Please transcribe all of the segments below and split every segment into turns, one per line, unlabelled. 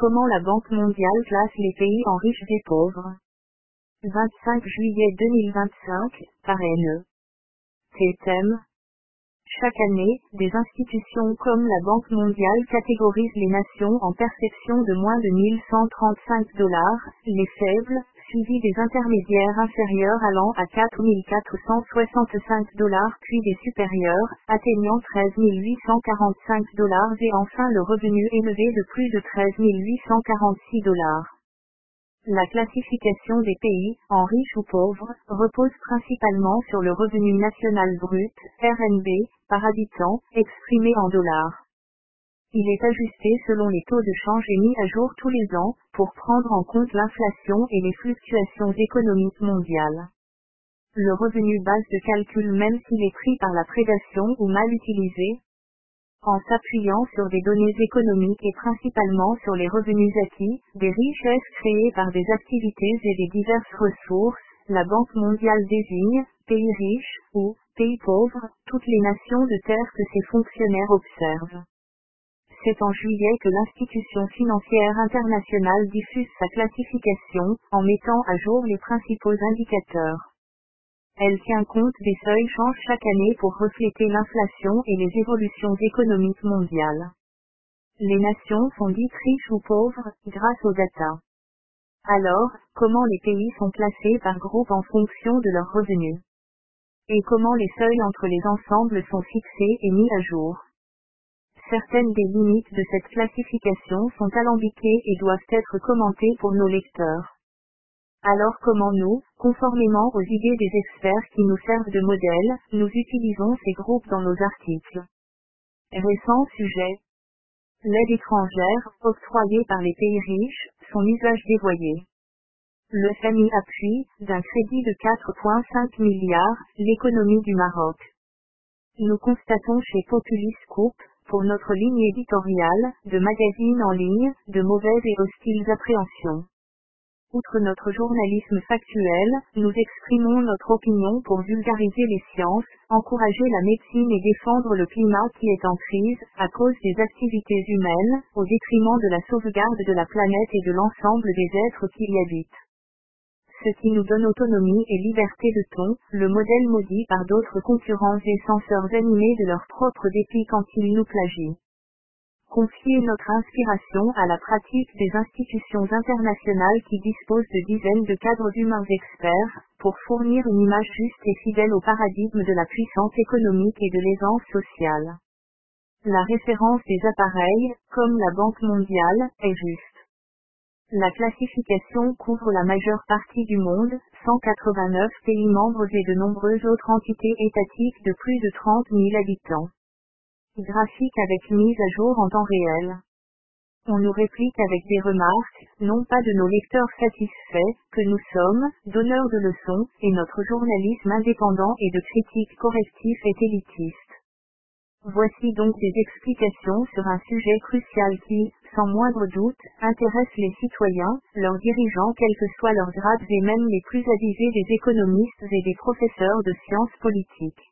Comment la Banque mondiale classe les pays en riches et pauvres. 25 juillet 2025, par N.E. Thème. Chaque année, des institutions comme la Banque mondiale catégorisent les nations en perception de moins de $1135, les faibles, suivis des intermédiaires inférieurs allant à $4465, puis des supérieurs, atteignant $13 845 et enfin le revenu élevé de plus de $13 846. La classification des pays, en riches ou pauvres, repose principalement sur le revenu national brut, RNB, par habitant, exprimé en dollars. Il est ajusté selon les taux de change et mis à jour tous les ans, pour prendre en compte l'inflation et les fluctuations économiques mondiales. Le revenu base de calcul même s'il est pris par la prédation ou mal utilisé, en s'appuyant sur des données économiques et principalement sur les revenus acquis, des richesses créées par des activités et des diverses ressources, la Banque mondiale désigne, pays riches, ou, pays pauvres, toutes les nations de terre que ses fonctionnaires observent. C'est en juillet que l'institution financière internationale diffuse sa classification, en mettant à jour les principaux indicateurs. Elle tient compte des seuils changes chaque année pour refléter l'inflation et les évolutions économiques mondiales. Les nations sont dites riches ou pauvres, grâce aux data. Alors, comment les pays sont classés par groupe en fonction de leurs revenus? Et comment les seuils entre les ensembles sont fixés et mis à jour? Certaines des limites de cette classification sont alambiquées et doivent être commentées pour nos lecteurs. Alors comment nous, conformément aux idées des experts qui nous servent de modèle, nous utilisons ces groupes dans nos articles. Récent sujet. L'aide étrangère, octroyée par les pays riches, son usage dévoyé. Le FMI appuie, d'un crédit de 4,5 milliards, l'économie du Maroc. Nous constatons chez Populi Scoop, pour notre ligne éditoriale, de magazines en ligne, de mauvaises et hostiles appréhensions. Outre notre journalisme factuel, nous exprimons notre opinion pour vulgariser les sciences, encourager la médecine et défendre le climat qui est en crise, à cause des activités humaines, au détriment de la sauvegarde de la planète et de l'ensemble des êtres qui y habitent. Ce qui nous donne autonomie et liberté de ton, le modèle maudit par d'autres concurrents et censeurs animés de leur propre dépit quand ils nous plagient. Confier notre inspiration à la pratique des institutions internationales qui disposent de dizaines de cadres humains experts, pour fournir une image juste et fidèle au paradigme de la puissance économique et de l'aisance sociale. La référence des appareils, comme la Banque mondiale, est juste. La classification couvre la majeure partie du monde, 189 pays membres et de nombreuses autres entités étatiques de plus de 30 000 habitants. Graphique avec mise à jour en temps réel. On nous réplique avec des remarques, non pas de nos lecteurs satisfaits, que nous sommes, donneurs de leçons, et notre journalisme indépendant et de critique correctif est élitiste. Voici donc des explications sur un sujet crucial qui, sans moindre doute, intéresse les citoyens, leurs dirigeants quels que soient leurs grades et même les plus avisés des économistes et des professeurs de sciences politiques.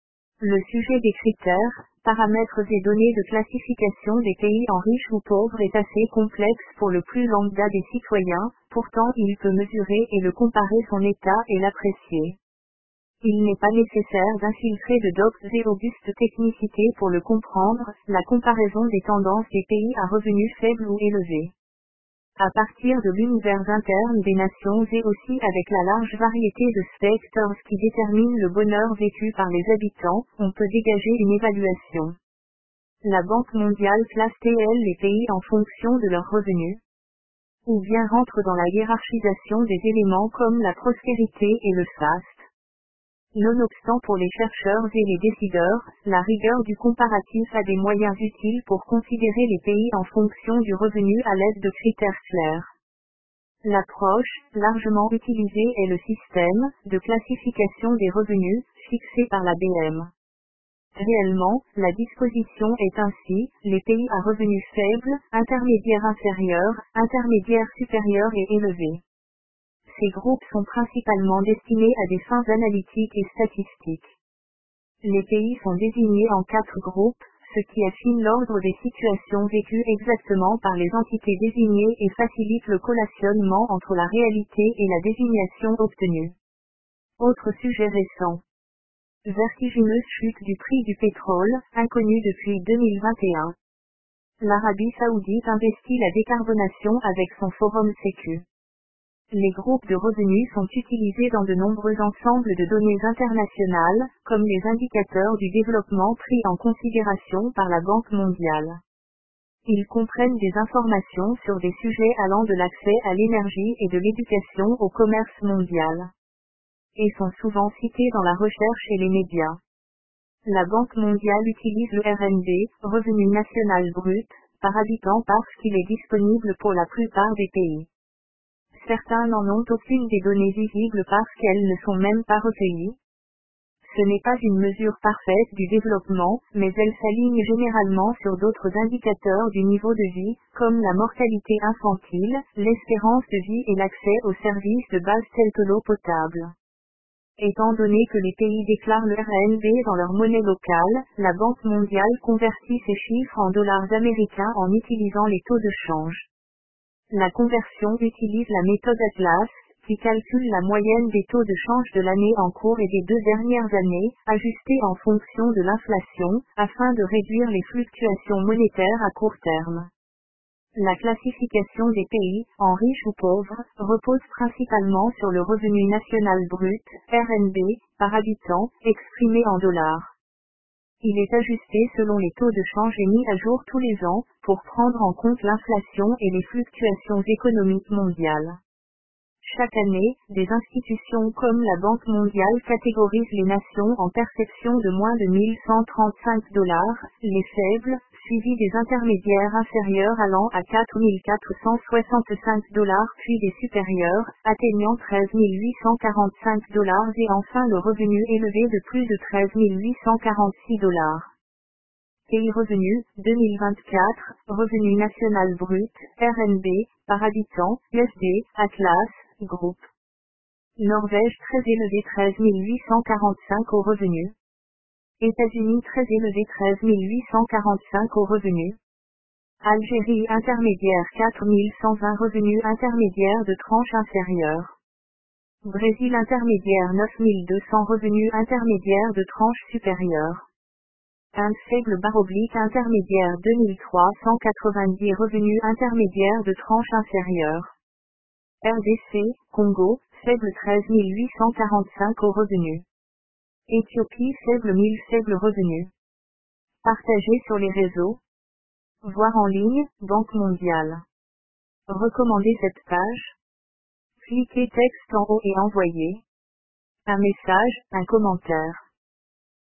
Le sujet des critères, paramètres et données de classification des pays en riches ou pauvres est assez complexe pour le plus lambda des citoyens, pourtant il peut mesurer et le comparer son état et l'apprécier. Il n'est pas nécessaire d'infiltrer de docs et augustes technicités pour le comprendre, la comparaison des tendances des pays à revenus faibles ou élevés. À partir de l'univers interne des nations et aussi avec la large variété de facteurs qui déterminent le bonheur vécu par les habitants, on peut dégager une évaluation. La Banque mondiale classe-t-elle les pays en fonction de leurs revenus? Ou bien rentre dans la hiérarchisation des éléments comme la prospérité et le faste? Nonobstant pour les chercheurs et les décideurs, la rigueur du comparatif a des moyens utiles pour considérer les pays en fonction du revenu à l'aide de critères clairs. L'approche, largement utilisée est le système de classification des revenus, fixé par la BM. Réellement, la disposition est ainsi, les pays à revenus faibles, intermédiaires inférieurs, intermédiaires supérieurs et élevés. Ces groupes sont principalement destinés à des fins analytiques et statistiques. Les pays sont désignés en 4 groupes, ce qui affine l'ordre des situations vécues exactement par les entités désignées et facilite le collationnement entre la réalité et la désignation obtenue. Autre sujet récent. Vertigineuse chute du prix du pétrole, inconnue depuis 2021. L'Arabie Saoudite investit la décarbonation avec son forum Sécu. Les groupes de revenus sont utilisés dans de nombreux ensembles de données internationales, comme les indicateurs du développement pris en considération par la Banque mondiale. Ils comprennent des informations sur des sujets allant de l'accès à l'énergie et de l'éducation au commerce mondial. Et sont souvent cités dans la recherche et les médias. La Banque mondiale utilise le RNB, revenu national brut, par habitant parce qu'il est disponible pour la plupart des pays. Certains n'en ont aucune des données visibles parce qu'elles ne sont même pas recueillies. Ce n'est pas une mesure parfaite du développement, mais elle s'aligne généralement sur d'autres indicateurs du niveau de vie, comme la mortalité infantile, l'espérance de vie et l'accès aux services de base tels que l'eau potable. Étant donné que les pays déclarent le RNB dans leur monnaie locale, la Banque mondiale convertit ces chiffres en dollars américains en utilisant les taux de change. La conversion utilise la méthode Atlas, qui calcule la moyenne des taux de change de l'année en cours et des 2 dernières années, ajustés en fonction de l'inflation, afin de réduire les fluctuations monétaires à court terme. La classification des pays, en riches ou pauvres, repose principalement sur le revenu national brut, RNB, par habitant, exprimé en dollars. Il est ajusté selon les taux de change et mis à jour tous les ans, pour prendre en compte l'inflation et les fluctuations économiques mondiales. Chaque année, des institutions comme la Banque mondiale catégorisent les nations en perception de moins de 1135 $, les faibles, suivis des intermédiaires inférieurs allant à 4465 $, puis des supérieurs, atteignant 13 845 $ et enfin le revenu élevé de plus de 13 846 $. Pays revenu, 2024, revenu national brut, RNB, par habitant, USD, Atlas, groupe. Norvège très élevé 13 845 au revenu. États-Unis très élevé 13 845 au revenu. Algérie intermédiaire 4120 revenu intermédiaire de tranche inférieure. Brésil intermédiaire 9200 revenu intermédiaire de tranche supérieure. Inde faible / intermédiaire 2390 revenu intermédiaire de tranche inférieure. RDC, Congo, faible 13 845 au revenu. Éthiopie faible 1000 faible revenu. Partagé sur les réseaux. Voir en ligne, Banque mondiale. Recommandez cette page. Cliquez texte en haut et envoyez un message, un commentaire.